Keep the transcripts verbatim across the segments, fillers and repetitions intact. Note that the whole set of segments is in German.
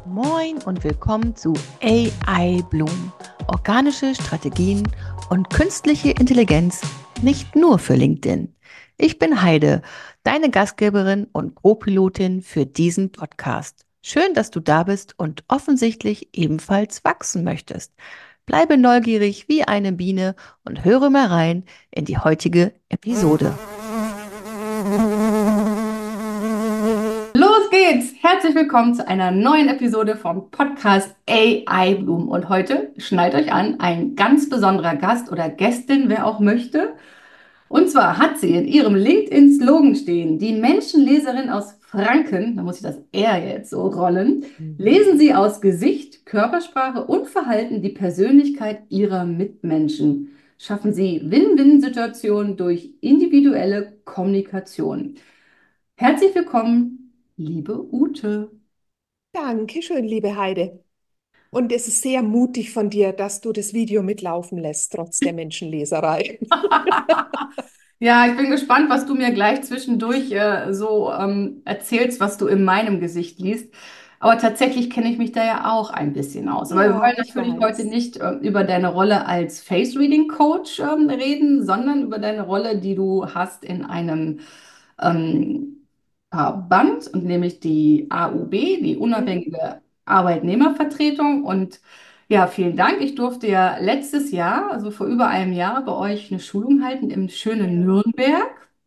Moin und willkommen zu A I Bloom. Organische Strategien und künstliche Intelligenz nicht nur für LinkedIn. Ich bin Heide, deine Gastgeberin und Co-Pilotin für diesen Podcast. Schön, dass du da bist und offensichtlich ebenfalls wachsen möchtest. Bleibe neugierig wie eine Biene und höre mal rein in die heutige Episode. Los geht's! Herzlich willkommen zu einer neuen Episode vom Podcast A I Bloom. Und heute, schnallt euch an, ein ganz besonderer Gast oder Gästin, wer auch möchte. Und zwar hat sie in ihrem LinkedIn-Slogan stehen: Die Menschenleserin aus Franken, da muss ich das R jetzt so rollen, Mhm. lesen Sie aus Gesicht, Körpersprache und Verhalten die Persönlichkeit Ihrer Mitmenschen. Schaffen Sie Win-Win-Situationen durch individuelle Kommunikation. Herzlich willkommen, liebe Ute. Dankeschön, liebe Heide. Und es ist sehr mutig von dir, dass du das Video mitlaufen lässt, trotz der Menschenleserei. Ja, ich bin gespannt, was du mir gleich zwischendurch äh, so ähm, erzählst, was du in meinem Gesicht liest. Aber tatsächlich kenne ich mich da ja auch ein bisschen aus. Aber wir wollen Ja, ich natürlich heute weiß. nicht äh, über deine Rolle als Face Reading Coach ähm, reden, sondern über deine Rolle, die du hast in einem ähm, Verband, und nämlich die A U B, die Mhm. unabhängige Arbeitnehmervertretung. Und ja, vielen Dank. Ich durfte ja letztes Jahr, also vor über einem Jahr, bei euch eine Schulung halten im schönen Ja. Nürnberg.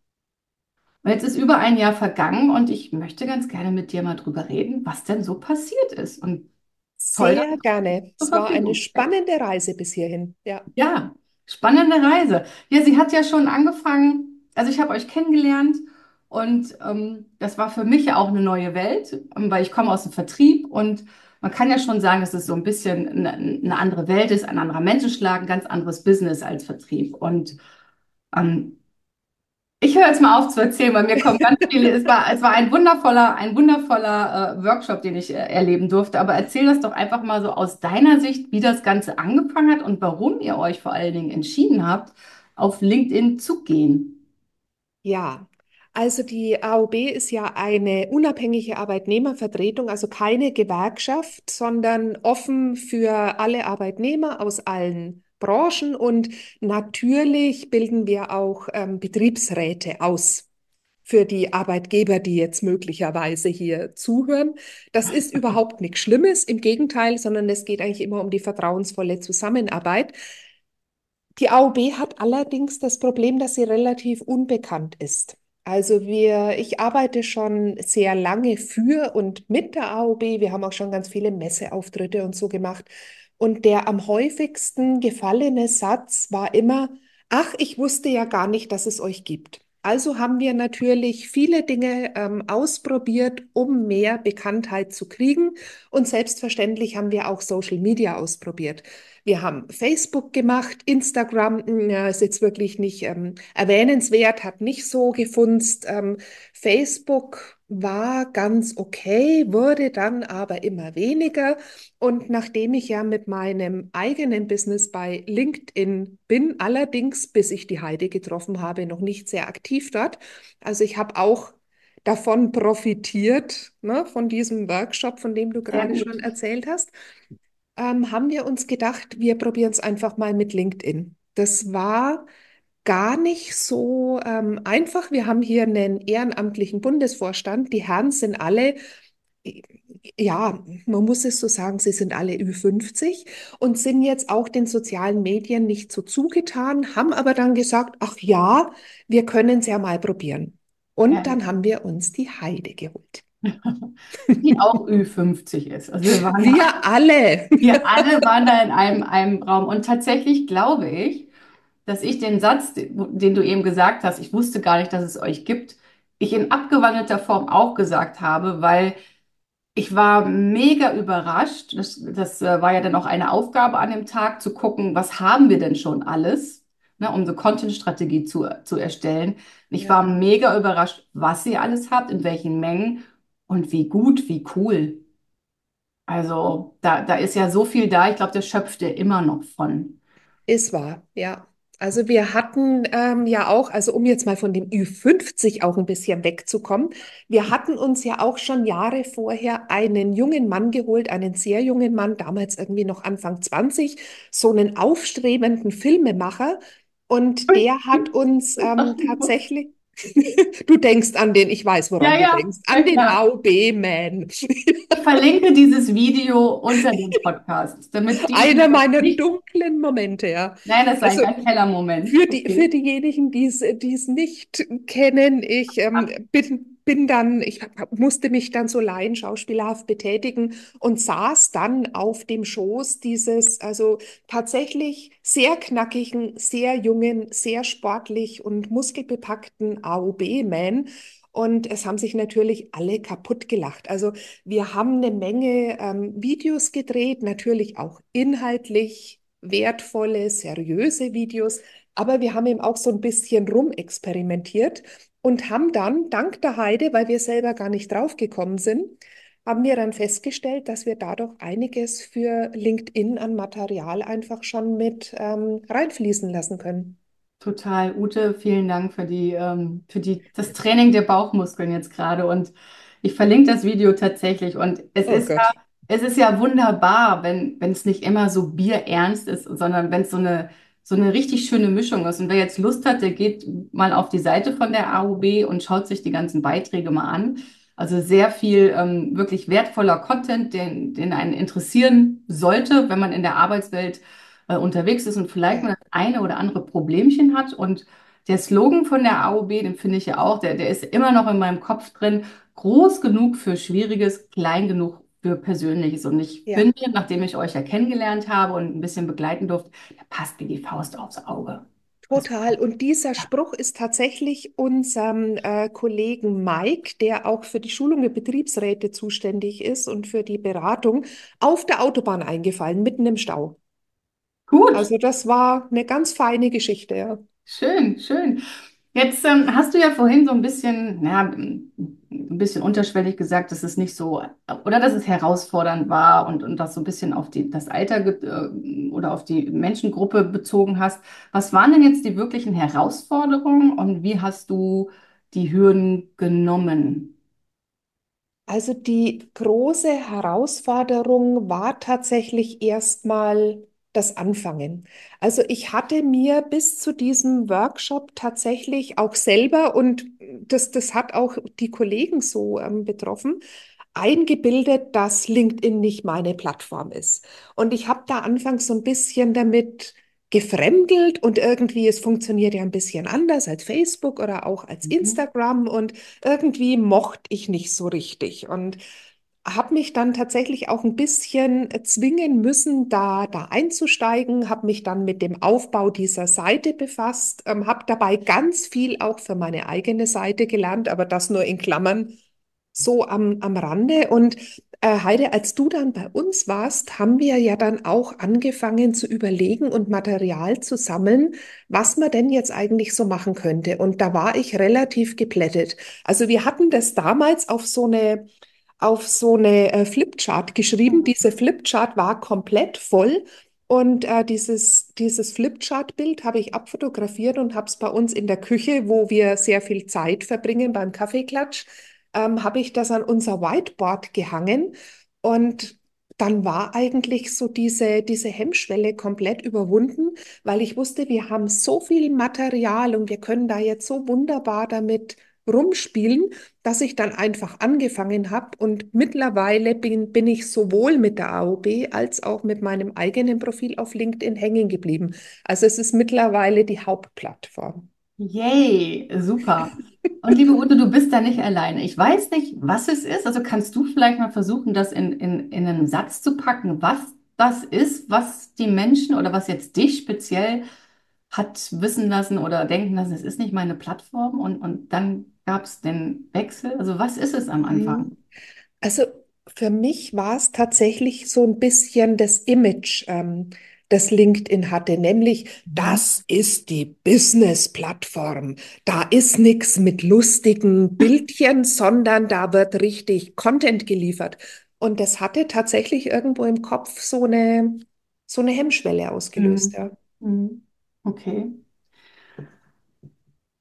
Und jetzt ist über ein Jahr vergangen und ich möchte ganz gerne mit dir mal drüber reden, was denn so passiert ist. Und toll, dass Sehr gerne. du zur Es war eine Verfügung stehst. spannende Reise bis hierhin. Ja. Ja, spannende Reise. Ja, sie hat ja schon angefangen, also ich habe euch kennengelernt und ähm, das war für mich ja auch eine neue Welt, ähm, weil ich komme aus dem Vertrieb und man kann ja schon sagen, dass es so ein bisschen eine, eine andere Welt ist, ein anderer Menschenschlag, ein ganz anderes Business als Vertrieb. Und ähm, ich höre jetzt mal auf zu erzählen, weil mir kommen ganz viele. Es war, es war ein wundervoller, ein wundervoller äh, Workshop, den ich äh, erleben durfte. Aber erzähl das doch einfach mal so aus deiner Sicht, wie das Ganze angefangen hat und warum ihr euch vor allen Dingen entschieden habt, auf LinkedIn zu gehen. Ja, also die A O B ist ja eine unabhängige Arbeitnehmervertretung, also keine Gewerkschaft, sondern offen für alle Arbeitnehmer aus allen Branchen und natürlich bilden wir auch ähm, Betriebsräte aus für die Arbeitgeber, die jetzt möglicherweise hier zuhören. Das ist überhaupt nichts Schlimmes, im Gegenteil, sondern es geht eigentlich immer um die vertrauensvolle Zusammenarbeit. Die A O B hat allerdings das Problem, dass sie relativ unbekannt ist. Also wir, ich arbeite schon sehr lange für und mit der A O B. Wir haben auch schon ganz viele Messeauftritte und so gemacht. Und der am häufigsten gefallene Satz war immer: Ach, ich wusste ja gar nicht, dass es euch gibt. Also haben wir natürlich viele Dinge ähm, ausprobiert, um mehr Bekanntheit zu kriegen. Und selbstverständlich haben wir auch Social Media ausprobiert. Wir haben Facebook gemacht, Instagram, ja, ist jetzt wirklich nicht ähm, erwähnenswert, hat nicht so gefunzt. Ähm, Facebook war ganz okay, wurde dann aber immer weniger. Und nachdem ich ja mit meinem eigenen Business bei LinkedIn bin, allerdings, bis ich die Heidi getroffen habe, noch nicht sehr aktiv dort. Also ich habe auch davon profitiert, ne, von diesem Workshop, von dem du Sehr gerade schon gut. erzählt hast, ähm, haben wir uns gedacht, wir probieren es einfach mal mit LinkedIn. Das war gar nicht so ähm, einfach. Wir haben hier einen ehrenamtlichen Bundesvorstand. Die Herren sind alle, ja, man muss es so sagen, sie sind alle ü fünfzig und sind jetzt auch den sozialen Medien nicht so zugetan, haben aber dann gesagt, ach ja, wir können es ja mal probieren. Und dann haben wir uns die Heide geholt. Die auch ü fünfzig ist. Also wir waren da, Wir alle. wir alle waren da in einem, einem Raum. Und tatsächlich glaube ich, dass ich den Satz, den den du eben gesagt hast, ich wusste gar nicht, dass es euch gibt, ich in abgewandelter Form auch gesagt habe, weil ich war mega überrascht. Das, das äh, war ja dann auch eine Aufgabe an dem Tag, zu gucken, was haben wir denn schon alles, ne, um so Content-Strategie zu, zu erstellen. Ich war Ja. mega überrascht, was ihr alles habt, in welchen Mengen und wie gut, wie cool. Also da, da ist ja so viel da. Ich glaube, das schöpft ihr immer noch von. Ist wahr, ja. Also wir hatten ähm, ja auch, also um jetzt mal von dem Ü fünfzig auch ein bisschen wegzukommen, wir hatten uns ja auch schon Jahre vorher einen jungen Mann geholt, einen sehr jungen Mann, damals irgendwie noch Anfang zwanzig, so einen aufstrebenden Filmemacher. Und Ui. der hat uns ähm, tatsächlich, du denkst an den, ich weiß, Ja, woran du ja, denkst, ja an den klar. A O B-Man. Ich verlinke dieses Video unter dem Podcast, damit die, die Einer es meiner nicht, dunklen Momente, ja. nein, das ist ein Also ganz heller Moment. für die, für Okay. diejenigen, die es, die es nicht kennen, ich ähm, bin, bin dann, ich musste mich dann so laienschauspielerhaft betätigen und saß dann auf dem Schoß dieses, also tatsächlich sehr knackigen, sehr jungen, sehr sportlich und muskelbepackten A O B-Man. Und es haben sich natürlich alle kaputt gelacht. Also wir haben eine Menge ähm, Videos gedreht, natürlich auch inhaltlich wertvolle, seriöse Videos. Aber wir haben eben auch so ein bisschen rumexperimentiert und haben dann, dank der Heide, weil wir selber gar nicht draufgekommen sind, haben wir dann festgestellt, dass wir dadurch einiges für LinkedIn an Material einfach schon mit ähm, reinfließen lassen können. Total, Ute, vielen Dank für die, ähm, für die, das Training der Bauchmuskeln jetzt gerade. Und ich verlinke das Video tatsächlich. Und es Oh ist ja, Gott. es ist ja wunderbar, wenn, wenn es nicht immer so bierernst ist, sondern wenn es so eine, so eine richtig schöne Mischung ist. Und wer jetzt Lust hat, der geht mal auf die Seite von der A O B und schaut sich die ganzen Beiträge mal an. Also sehr viel ähm, wirklich wertvoller Content, den, den einen interessieren sollte, wenn man in der Arbeitswelt äh, unterwegs ist und vielleicht Ja, mal das eine oder andere Problemchen hat. Und der Slogan von der A O B, den finde ich ja auch, der, der ist immer noch in meinem Kopf drin, groß genug für Schwieriges, klein genug für Persönliches. Und ich ja. finde, nachdem ich euch ja kennengelernt habe und ein bisschen begleiten durfte, der passt wie die Faust aufs Auge. Das, Total. Und dieser Spruch ist tatsächlich unserem äh, Kollegen Mike, der auch für die Schulung der Betriebsräte zuständig ist und für die Beratung, auf der Autobahn eingefallen, mitten im Stau. gut. Also das war eine ganz feine Geschichte, ja. Schön, schön. Jetzt ähm, hast du ja vorhin so ein bisschen, ja, ein bisschen unterschwellig gesagt, dass es nicht so, oder dass es herausfordernd war und, und das so ein bisschen auf die, das Alter ge- äh, oder auf die Menschengruppe bezogen hast. Was waren denn jetzt die wirklichen Herausforderungen und wie hast du die Hürden genommen? Also die große Herausforderung war tatsächlich erstmal das Anfangen. Also ich hatte mir bis zu diesem Workshop tatsächlich auch selber, und das, das hat auch die Kollegen so ähm, betroffen, eingebildet, dass LinkedIn nicht meine Plattform ist. Und ich habe da anfangs so ein bisschen damit gefremdelt und irgendwie, es funktioniert ja ein bisschen anders als Facebook oder auch als Mhm. Instagram und irgendwie mochte ich nicht so richtig und habe mich dann tatsächlich auch ein bisschen zwingen müssen, da, da einzusteigen, habe mich dann mit dem Aufbau dieser Seite befasst, ähm, habe dabei ganz viel auch für meine eigene Seite gelernt, aber das nur in Klammern so am, am Rande. Und äh, Heide, als du dann bei uns warst, haben wir ja dann auch angefangen zu überlegen und Material zu sammeln, was man denn jetzt eigentlich so machen könnte. Und da war ich relativ geplättet. Also wir hatten das damals auf so eine auf so eine äh, Flipchart geschrieben. Diese Flipchart war komplett voll. Und äh, dieses, dieses Flipchart-Bild habe ich abfotografiert und habe es bei uns in der Küche, wo wir sehr viel Zeit verbringen beim Kaffeeklatsch, ähm, habe ich das an unser Whiteboard gehangen. Und dann war eigentlich so diese, diese Hemmschwelle komplett überwunden, weil ich wusste, wir haben so viel Material und wir können da jetzt so wunderbar damit rumspielen, dass ich dann einfach angefangen habe und mittlerweile bin, bin ich sowohl mit der A O B als auch mit meinem eigenen Profil auf LinkedIn hängen geblieben. Also es ist mittlerweile die Hauptplattform. Yay, super. Und liebe Ute, du bist da nicht alleine. Ich weiß nicht, was es ist. Also kannst du vielleicht mal versuchen, das in, in, in einen Satz zu packen, was das ist, was die Menschen oder was jetzt dich speziell hat wissen lassen oder denken lassen, es ist nicht meine Plattform und, und dann gab es den Wechsel. Also was ist es am Anfang? Mhm. Also für mich war es tatsächlich so ein bisschen das Image, ähm, das LinkedIn hatte, nämlich Mhm. das ist die Business-Plattform. Da ist nichts mit lustigen Bildchen, sondern da wird richtig Content geliefert. Und das hatte tatsächlich irgendwo im Kopf so eine, so eine Hemmschwelle ausgelöst, Mhm. ja. Mhm. Okay.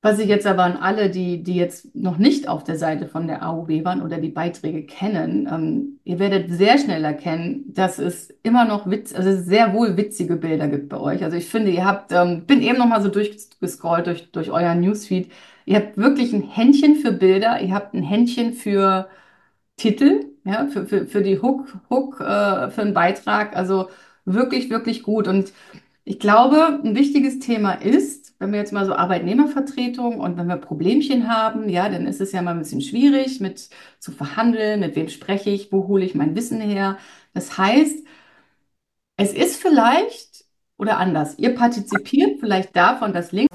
Was ich jetzt aber an alle, die, die jetzt noch nicht auf der Seite von der A O B waren oder die Beiträge kennen, ähm, ihr werdet sehr schnell erkennen, dass es immer noch Witz, also sehr wohl witzige Bilder gibt bei euch. Also ich finde, ihr habt, ähm, bin eben noch mal so durchgescrollt durch, durch euer Newsfeed. Ihr habt wirklich ein Händchen für Bilder, ihr habt ein Händchen für Titel, ja, für, für, für die Hook, Hook, äh, für einen Beitrag. Also wirklich, wirklich gut. Und ich glaube, ein wichtiges Thema ist, wenn wir jetzt mal so Arbeitnehmervertretung und wenn wir Problemchen haben, ja, dann ist es ja mal ein bisschen schwierig mit zu verhandeln, mit wem spreche ich, wo hole ich mein Wissen her. Das heißt, es ist vielleicht oder anders. Ihr partizipiert vielleicht davon, dass Links.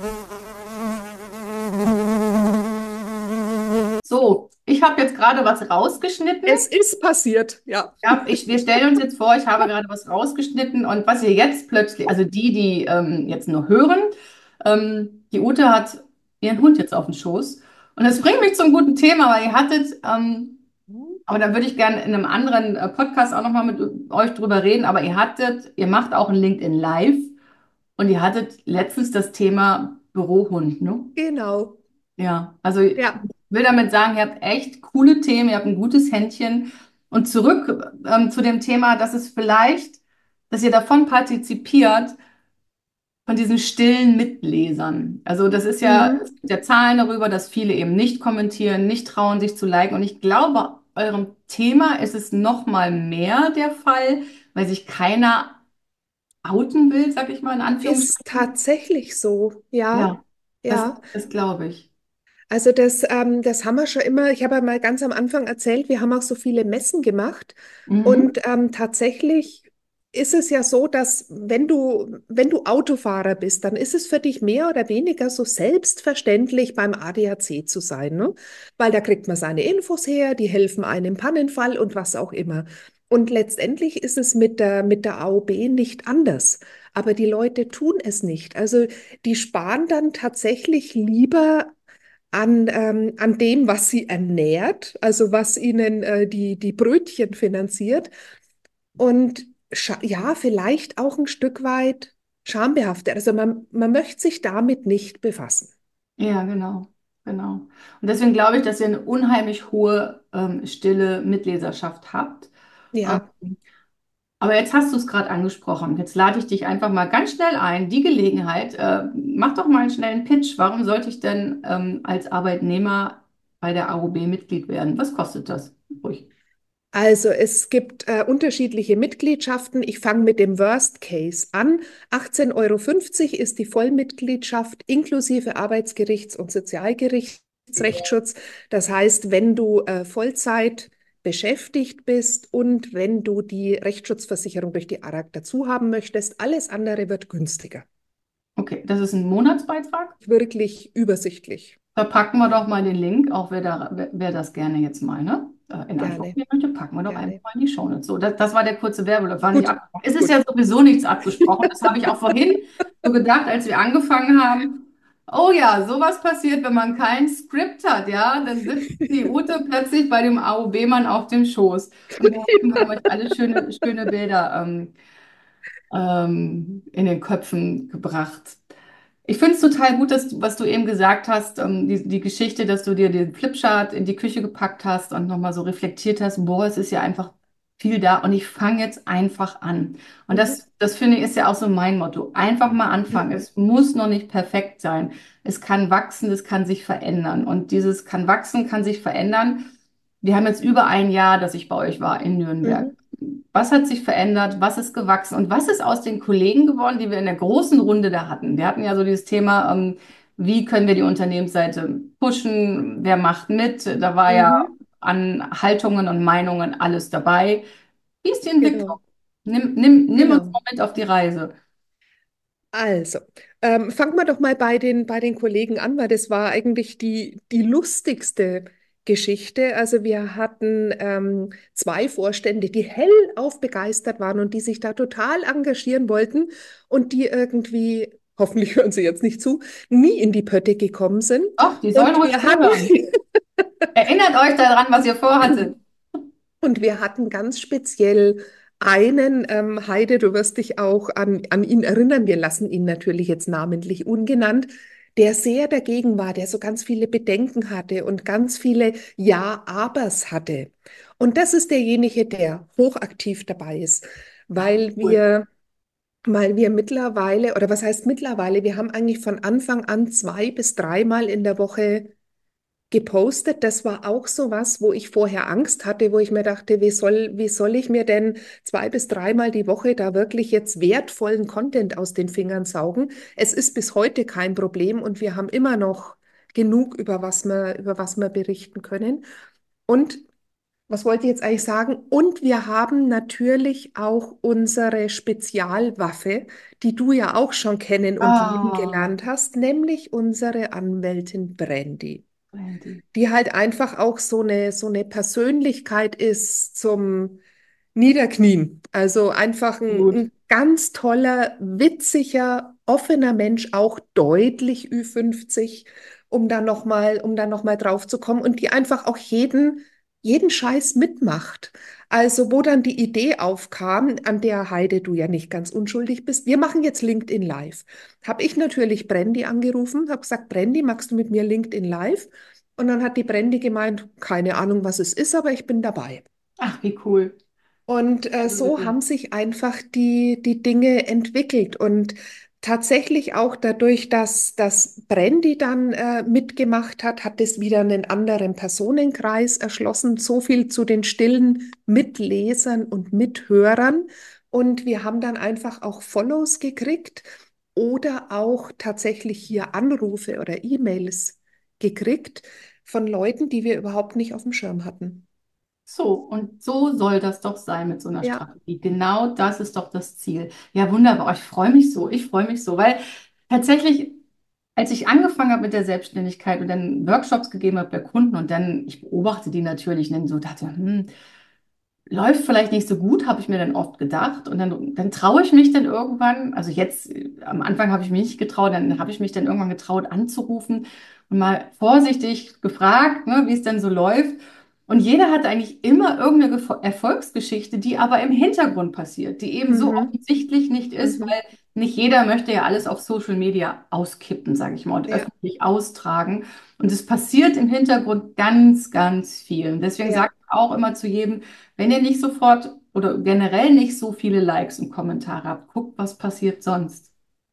So, ich habe jetzt gerade was rausgeschnitten. Es ist passiert, ja. Ja, ich, wir stellen uns jetzt vor, ich habe gerade was rausgeschnitten und was ihr jetzt plötzlich, also die, die ähm, jetzt nur hören, ähm, die Ute hat ihren Hund jetzt auf dem Schoß. Und das bringt mich zum guten Thema, weil ihr hattet, ähm, aber da würde ich gerne in einem anderen äh, Podcast auch nochmal mit euch drüber reden, aber ihr hattet, ihr macht auch ein LinkedIn Live und ihr hattet letztens das Thema Bürohund, ne? Genau. Ja, also ich Ja. will damit sagen, ihr habt echt coole Themen, ihr habt ein gutes Händchen. Und zurück ähm, zu dem Thema, dass es vielleicht, dass ihr davon partizipiert, von diesen stillen Mitlesern. Also das ist ja, Mhm. es gibt ja Zahlen darüber, dass viele eben nicht kommentieren, nicht trauen, sich zu liken. Und ich glaube, eurem Thema ist es noch mal mehr der Fall, weil sich keiner outen will, sag ich mal in Ist Anführungsstrichen. tatsächlich so, ja. Ja, das, Ja. das glaube ich. Also das, ähm, das haben wir schon immer, ich habe ja mal ganz am Anfang erzählt, wir haben auch so viele Messen gemacht Mhm. und ähm, tatsächlich ist es ja so, dass wenn du, wenn du Autofahrer bist, dann ist es für dich mehr oder weniger so selbstverständlich, beim A D A C zu sein, ne? Weil da kriegt man seine Infos her, die helfen einem im Pannenfall und was auch immer. Und letztendlich ist es mit der, mit der A O B nicht anders. Aber die Leute tun es nicht. Also die sparen dann tatsächlich lieber an, ähm, an dem, was sie ernährt, also was ihnen äh, die, die Brötchen finanziert und scha- ja, vielleicht auch ein Stück weit schambehaftet. Also man, man möchte sich damit nicht befassen. Ja, genau, genau. Und deswegen glaube ich, dass ihr eine unheimlich hohe ähm, stille Mitleserschaft habt. Ja, Ähm, aber jetzt hast du es gerade angesprochen. Jetzt lade ich dich einfach mal ganz schnell ein. Die Gelegenheit, äh, mach doch mal einen schnellen Pitch. Warum sollte ich denn ähm, als Arbeitnehmer bei der A O B Mitglied werden? Was kostet das? Ruhig. also es gibt äh, unterschiedliche Mitgliedschaften. Ich fange mit dem Worst Case an. achtzehn Euro fünfzig ist die Vollmitgliedschaft inklusive Arbeitsgerichts- und Sozialgerichtsrechtsschutz. Das heißt, wenn du äh, Vollzeit beschäftigt bist und wenn du die Rechtsschutzversicherung durch die A R A G dazu haben möchtest, alles andere wird günstiger. Okay, das ist ein Monatsbeitrag. Wirklich übersichtlich. Verpacken wir doch mal den Link, auch wer, da, wer, wer das gerne jetzt mal, ne? äh, in Anspruch Gerne, nehmen möchte, packen wir doch einfach gerne. mal in die Shownotes. So, das, das war der kurze Werbeblock, war nicht Gut, abgesprochen. Es ist gut. ja sowieso nichts abgesprochen. Das habe ich auch vorhin so gedacht, als wir angefangen haben. Oh ja, sowas passiert, wenn man kein Skript hat, ja, dann sitzt die Ute plötzlich bei dem A O B-Mann auf dem Schoß. Und wir hoffen, wir haben euch alle schöne, schöne Bilder ähm, ähm, in den Köpfen gebracht. Ich finde es total gut, dass du, was du eben gesagt hast, ähm, die, die Geschichte, dass du dir den Flipchart in die Küche gepackt hast und nochmal so reflektiert hast, boah, es ist ja einfach viel da und ich fange jetzt einfach an. Und Mhm. das, das finde ich ist ja auch so mein Motto. Einfach mal anfangen. Mhm. Es muss noch nicht perfekt sein. Es kann wachsen, es kann sich verändern. Und dieses kann wachsen, kann sich verändern. Wir haben jetzt über ein Jahr, dass ich bei euch war in Nürnberg. Mhm. Was hat sich verändert? Was ist gewachsen? Und was ist aus den Kollegen geworden, die wir in der großen Runde da hatten? Wir hatten ja so dieses Thema, ähm, wie können wir die Unternehmensseite pushen? Wer macht mit? Da war ja Mhm. an Haltungen und Meinungen alles dabei. Wie ist die Entwicklung? Genau, Nimm, nimm, nimm uns genau. mal mit auf die Reise. Also, ähm, fangen wir doch mal bei den, bei den Kollegen an, weil das war eigentlich die, die lustigste Geschichte. Also wir hatten ähm, zwei Vorstände, die hellauf begeistert waren und die sich da total engagieren wollten und die irgendwie, hoffentlich hören Sie jetzt nicht zu, nie in die Pötte gekommen sind. Doch, die sollen Und ruhig wir hatten, zuhören. Erinnert euch daran, was ihr vorhattet. und wir hatten ganz speziell einen, ähm, Heide, du wirst dich auch an, an ihn erinnern, wir lassen ihn natürlich jetzt namentlich ungenannt, der sehr dagegen war, der so ganz viele Bedenken hatte und ganz viele Ja-Abers hatte. Und das ist derjenige, der hochaktiv dabei ist, weil Cool. wir, weil wir mittlerweile, oder was heißt mittlerweile, wir haben eigentlich von Anfang an zwei bis dreimal in der Woche gepostet. Das war auch so was, wo ich vorher Angst hatte, wo ich mir dachte, wie soll, wie soll ich mir denn zwei bis dreimal die Woche da wirklich jetzt wertvollen Content aus den Fingern saugen? Es ist bis heute kein Problem und wir haben immer noch genug, über was wir, über was wir berichten können. Und was wollte ich jetzt eigentlich sagen? Und wir haben natürlich auch unsere Spezialwaffe, die du ja auch schon kennen und lieben Ah, gelernt hast, nämlich unsere Anwältin Brandy, Brandy. die halt einfach auch so eine, so eine Persönlichkeit ist zum Niederknien. Also einfach ein, Gut. ein ganz toller, witziger, offener Mensch, auch deutlich ü fünfzig, um da nochmal, um da noch mal drauf zu kommen und die einfach auch jeden, jeden Scheiß mitmacht. Also wo dann die Idee aufkam, an der Heide du ja nicht ganz unschuldig bist, wir machen jetzt LinkedIn Live. Habe ich natürlich Brandy angerufen, habe gesagt, Brandy, magst du mit mir LinkedIn Live? Und dann hat die Brandy gemeint, keine Ahnung, was es ist, aber ich bin dabei. Ach, wie cool. Und äh, Also so wirklich. haben sich einfach die, die Dinge entwickelt. Und tatsächlich auch dadurch, dass das Brandy dann äh, mitgemacht hat, hat es wieder einen anderen Personenkreis erschlossen. So viel zu den stillen Mitlesern und Mithörern. Und wir haben dann einfach auch Follows gekriegt oder auch tatsächlich hier Anrufe oder E-Mails gekriegt von Leuten, die wir überhaupt nicht auf dem Schirm hatten. So, und so soll das doch sein mit so einer Ja. Strategie. Genau das ist doch das Ziel. Ja, wunderbar. Ich freue mich so. Ich freue mich so, weil tatsächlich, als ich angefangen habe mit der Selbstständigkeit und dann Workshops gegeben habe bei Kunden und dann, ich beobachte die natürlich und dann so dachte, hm, läuft vielleicht nicht so gut, habe ich mir dann oft gedacht. Und dann, dann traue ich mich dann irgendwann, also jetzt, äh, am Anfang habe ich mich nicht getraut, dann habe ich mich dann irgendwann getraut anzurufen und mal vorsichtig gefragt, ne, wie es denn so läuft. Und jeder hat eigentlich immer irgendeine Gefo- Erfolgsgeschichte, die aber im Hintergrund passiert, die eben so Mhm. offensichtlich nicht ist, Mhm. weil nicht jeder möchte ja alles auf Social Media auskippen, sage ich mal, und Ja, öffentlich austragen. Und es passiert im Hintergrund ganz, ganz viel. Und deswegen ja, sage ich auch immer zu jedem, wenn ihr nicht sofort oder generell nicht so viele Likes und Kommentare habt, guckt, was passiert sonst.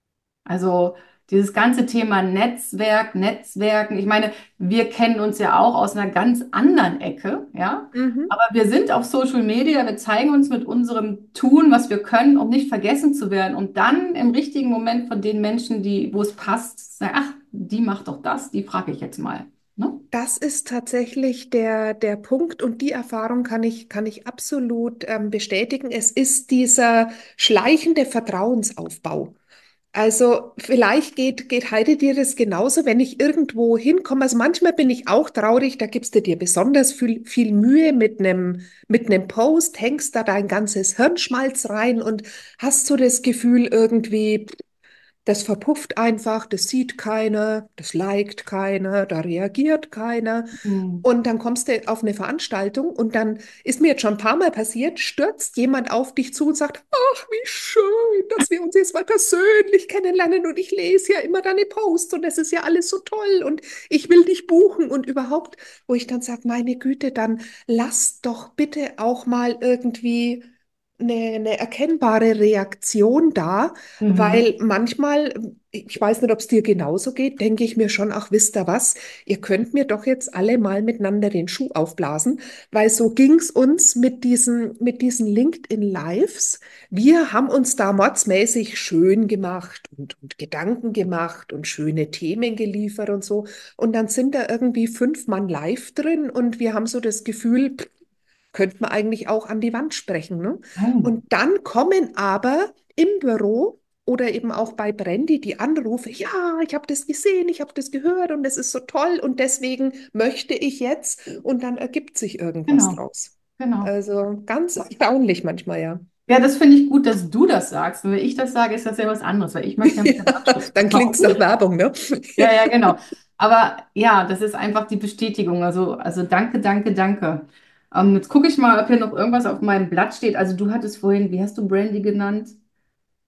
Also dieses ganze Thema Netzwerk, Netzwerken, ich meine, wir kennen uns ja auch aus einer ganz anderen Ecke, ja. mhm. Aber wir sind auf Social Media, wir zeigen uns mit unserem Tun, was wir können, um nicht vergessen zu werden. Und dann im richtigen Moment von den Menschen, die, wo es passt, sagen, ach, die macht doch das, die frage ich jetzt mal. Ne? Das ist tatsächlich der, der Punkt und die Erfahrung kann ich, kann ich absolut ähm, bestätigen. Es ist dieser schleichende Vertrauensaufbau. Also vielleicht geht, geht Heidi dir das genauso, wenn ich irgendwo hinkomme. Also manchmal bin ich auch traurig, da gibst du dir besonders viel, viel Mühe mit einem, mit einem Post, hängst da dein ganzes Hirnschmalz rein und hast so das Gefühl irgendwie, das verpufft einfach, das sieht keiner, das liked keiner, da reagiert keiner. Hm. Und dann kommst du auf eine Veranstaltung und dann ist mir jetzt schon ein paar Mal passiert, stürzt jemand auf dich zu und sagt, ach, wie schön, dass wir uns jetzt mal persönlich kennenlernen und ich lese ja immer deine Posts und es ist ja alles so toll und ich will dich buchen und überhaupt, wo ich dann sage, meine Güte, dann lass doch bitte auch mal irgendwie eine, eine erkennbare Reaktion da, Mhm. weil manchmal, ich weiß nicht, ob es dir genauso geht, denke ich mir schon, ach, wisst ihr was, ihr könnt mir doch jetzt alle mal miteinander den Schuh aufblasen, weil so ging es uns mit diesen, mit diesen LinkedIn Lives. Wir haben uns da mordsmäßig schön gemacht und, und Gedanken gemacht und schöne Themen geliefert und so. Und dann sind da irgendwie fünf Mann live drin und wir haben so das Gefühl, könnte man eigentlich auch an die Wand sprechen, ne? Nein. Und dann kommen aber im Büro oder eben auch bei Brandy die Anrufe, ja, ich habe das gesehen, ich habe das gehört und es ist so toll und deswegen möchte ich jetzt und dann ergibt sich irgendwas Genau, draus. genau. Also ganz erstaunlich manchmal, ja. Ja, das finde ich gut, dass du das sagst. Und wenn ich das sage, ist das ja was anderes, weil ich möchte ja mit der Ja, Lastschrift dann klingt's nach verkaufen. Werbung, ne? Ja, ja, genau. Aber ja, das ist einfach die Bestätigung. Also, also danke, danke, danke. Ähm, jetzt gucke ich mal, ob hier noch irgendwas auf meinem Blatt steht. Also du hattest vorhin, wie hast du Brandy genannt?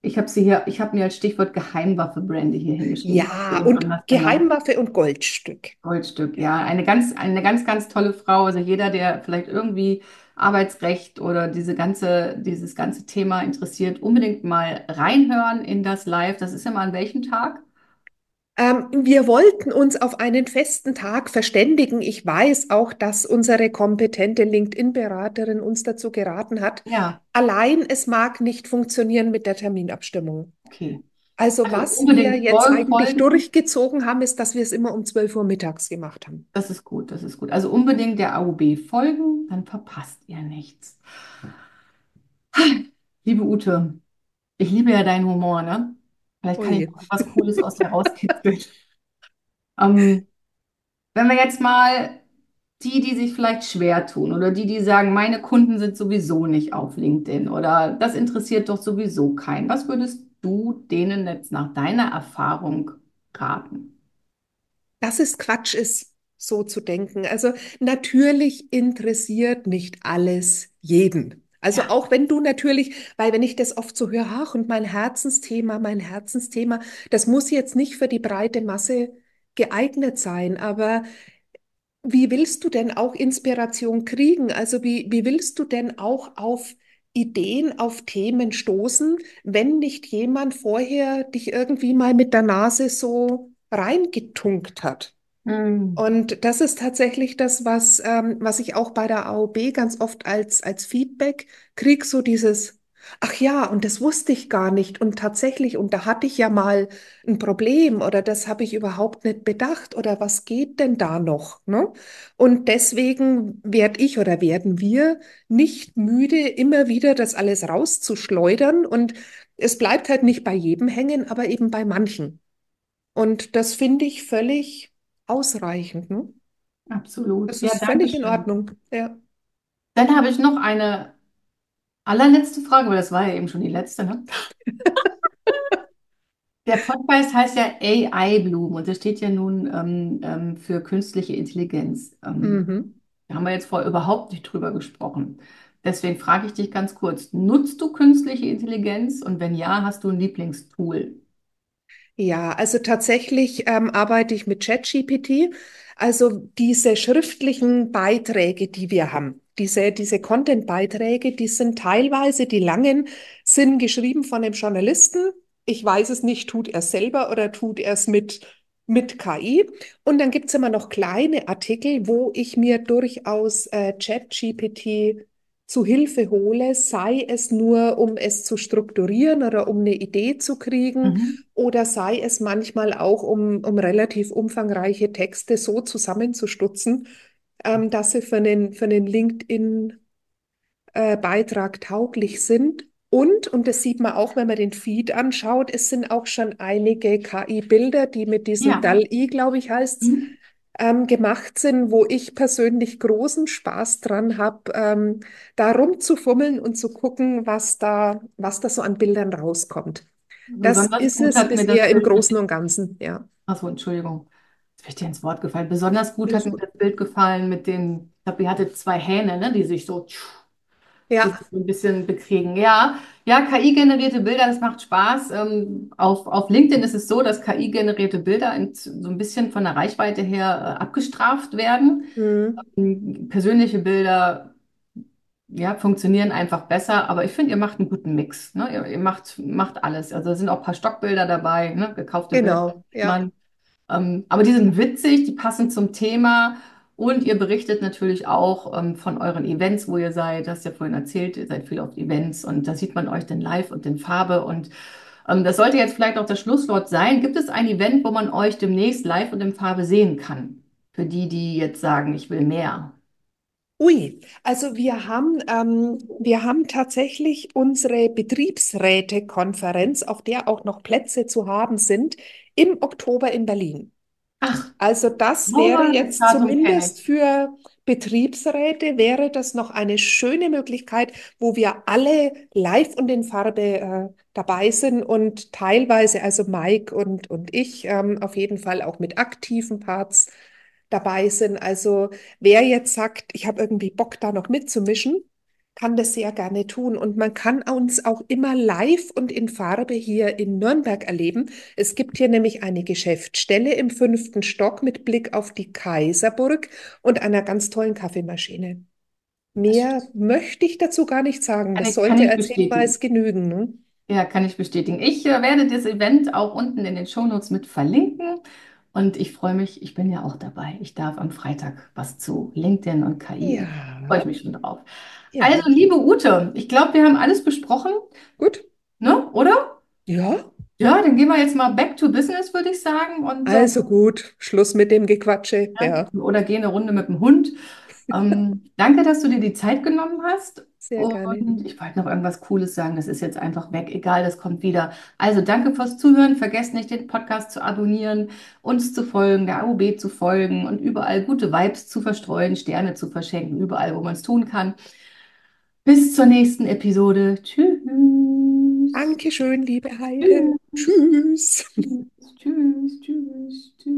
Ich habe sie hier, ich habe mir als Stichwort Geheimwaffe Brandy hier hingeschrieben, falls du Ja, und irgendwann was danach. Geheimwaffe und Goldstück. Goldstück, ja. Eine ganz, eine ganz, ganz tolle Frau. Also jeder, der vielleicht irgendwie Arbeitsrecht oder diese ganze, dieses ganze Thema interessiert, unbedingt mal reinhören in das Live. Das ist immer an welchem Tag? Ähm, wir wollten uns auf einen festen Tag verständigen. Ich weiß auch, dass unsere kompetente LinkedIn-Beraterin uns dazu geraten hat. Ja, Allein es mag nicht funktionieren mit der Terminabstimmung. okay. Also Also was wir unbedingt jetzt fol- eigentlich folgen. durchgezogen haben, ist, dass wir es immer um zwölf Uhr mittags gemacht haben. Das ist gut, das ist gut. Also unbedingt der A U B folgen, dann verpasst ihr nichts. Liebe Ute, ich liebe ja deinen Humor, ne? Vielleicht kann ich Ui. noch was Cooles aus dir rauskitzeln. Ähm, Wenn wir jetzt mal die, die sich vielleicht schwer tun oder die, die sagen, meine Kunden sind sowieso nicht auf LinkedIn oder das interessiert doch sowieso keinen. Was würdest du denen jetzt nach deiner Erfahrung raten? Dass es Quatsch ist, so zu denken. Also natürlich interessiert nicht alles jeden. Also Ja. auch wenn du natürlich, weil wenn ich das oft so höre, ach, und mein Herzensthema, mein Herzensthema, das muss jetzt nicht für die breite Masse geeignet sein, aber wie willst du denn auch Inspiration kriegen? Also wie, wie willst du denn auch auf Ideen, auf Themen stoßen, wenn nicht jemand vorher dich irgendwie mal mit der Nase so reingetunkt hat? Hm. Und das ist tatsächlich das, was, ähm, was ich auch bei der A O B ganz oft als, als Feedback kriege, so dieses, ach ja, und das wusste ich gar nicht. Und tatsächlich, und da hatte ich ja mal ein Problem oder das habe ich überhaupt nicht bedacht oder was geht denn da noch? Ne? Und deswegen werde ich oder werden wir nicht müde, immer wieder das alles rauszuschleudern. Und es bleibt halt nicht bei jedem hängen, aber eben bei manchen. Und das finde ich völlig ausreichend. Ne? Absolut. Das Ja, ist danke völlig in schön. Ordnung. Ja. Dann habe ich noch eine allerletzte Frage, weil das war ja eben schon die letzte, ne? Der Podcast heißt ja A I Bloom und das steht ja nun ähm, ähm, für künstliche Intelligenz. Ähm, Mhm. da haben wir jetzt vorher überhaupt nicht drüber gesprochen. Deswegen frage ich dich ganz kurz, nutzt du künstliche Intelligenz und wenn ja, hast du ein Lieblingstool? Ja, also tatsächlich ähm, arbeite ich mit ChatGPT. Also diese schriftlichen Beiträge, die wir haben, diese, diese Content-Beiträge, die sind teilweise, die langen, sind geschrieben von einem Journalisten. Ich weiß es nicht, tut er es selber oder tut er es mit, mit K I. Und dann gibt es immer noch kleine Artikel, wo ich mir durchaus äh, ChatGPT zu Hilfe hole, sei es nur, um es zu strukturieren oder um eine Idee zu kriegen Mhm. oder sei es manchmal auch, um, um relativ umfangreiche Texte so zusammenzustutzen, ähm, dass sie für einen, für einen LinkedIn-Beitrag tauglich sind. Und, und das sieht man auch, wenn man den Feed anschaut, es sind auch schon einige K I-Bilder, die mit diesem Ja. D A L-I, glaube ich, heißt's, Mhm. ähm, gemacht sind, wo ich persönlich großen Spaß dran habe, ähm, da rumzufummeln und zu gucken, was da, was da so an Bildern rauskommt. Das Besonders ist gut es hat mir das bisher im Bild, Großen und Ganzen, ja. achso, Entschuldigung, jetzt bin ich dir ins Wort gefallen. Besonders gut hat Alles mir gut. das Bild gefallen mit den, ich glaube, ihr hattet zwei Hähne, ne, die sich so die Ja, sich so ein bisschen bekriegen. Ja, ja, K I-generierte Bilder, das macht Spaß. Ähm, auf, auf LinkedIn ist es so, dass K I-generierte Bilder in, so ein bisschen von der Reichweite her äh, abgestraft werden. mhm. Ähm, Persönliche Bilder, ja, funktionieren einfach besser, aber ich finde, ihr macht einen guten Mix. Ne? Ihr, ihr macht, macht alles. Also es sind auch ein paar Stockbilder dabei, ne? Gekaufte Bilder. Genau, ja. Man, ähm, aber die sind witzig, die passen zum Thema und ihr berichtet natürlich auch ähm, von euren Events, wo ihr seid. Du hast ja vorhin erzählt, ihr seid viel auf Events und da sieht man euch dann live und in Farbe. Und ähm, das sollte jetzt vielleicht auch das Schlusswort sein. Gibt es ein Event, wo man euch demnächst live und in Farbe sehen kann? Für die, die jetzt sagen, ich will mehr. Ui, also wir haben, ähm, wir haben tatsächlich unsere Betriebsrätekonferenz, auf der auch noch Plätze zu haben sind, im Oktober in Berlin. Ach, Also das wäre oh, das jetzt Datum kenne zumindest ich. für Betriebsräte, wäre das noch eine schöne Möglichkeit, wo wir alle live und in Farbe äh, dabei sind und teilweise, also Mike und, und ich, ähm, auf jeden Fall auch mit aktiven Parts dabei sind. Also wer jetzt sagt, ich habe irgendwie Bock, da noch mitzumischen, kann das sehr gerne tun. Und man kann uns auch immer live und in Farbe hier in Nürnberg erleben. Es gibt hier nämlich eine Geschäftsstelle im fünften Stock mit Blick auf die Kaiserburg und einer ganz tollen Kaffeemaschine. Das Mehr möchte ich dazu gar nicht sagen. kann Das ich, kann sollte ich als bestätigen. Hinweis genügen, ne? Ja, kann ich bestätigen. Ich äh, werde das Event auch unten in den Shownotes mit verlinken. Und ich freue mich, ich bin ja auch dabei. Ich darf am Freitag was zu LinkedIn und K I und freue ich Ja, mich schon drauf. Also, ja, liebe Ute, ich glaube, wir haben alles besprochen, gut. ne? Oder? Ja, Ja, dann gehen wir jetzt mal back to business, würde ich sagen. Und, äh, also gut. Schluss mit dem Gequatsche. ja, Ja, oder gehen eine Runde mit dem Hund. Ähm, danke, dass du dir die Zeit genommen hast. sehr gerne. Und ich wollte noch irgendwas Cooles sagen. Das ist jetzt einfach weg. Egal, das kommt wieder. Also danke fürs Zuhören. Vergesst nicht, den Podcast zu abonnieren, uns zu folgen, der A O B zu folgen und überall gute Vibes zu verstreuen, Sterne zu verschenken, überall, wo man es tun kann. Bis zur nächsten Episode. Tschüss. Dankeschön, liebe Heide. Tschüss. Tschüss. Tschüss. Tschüss. Tschüss. Tschüss.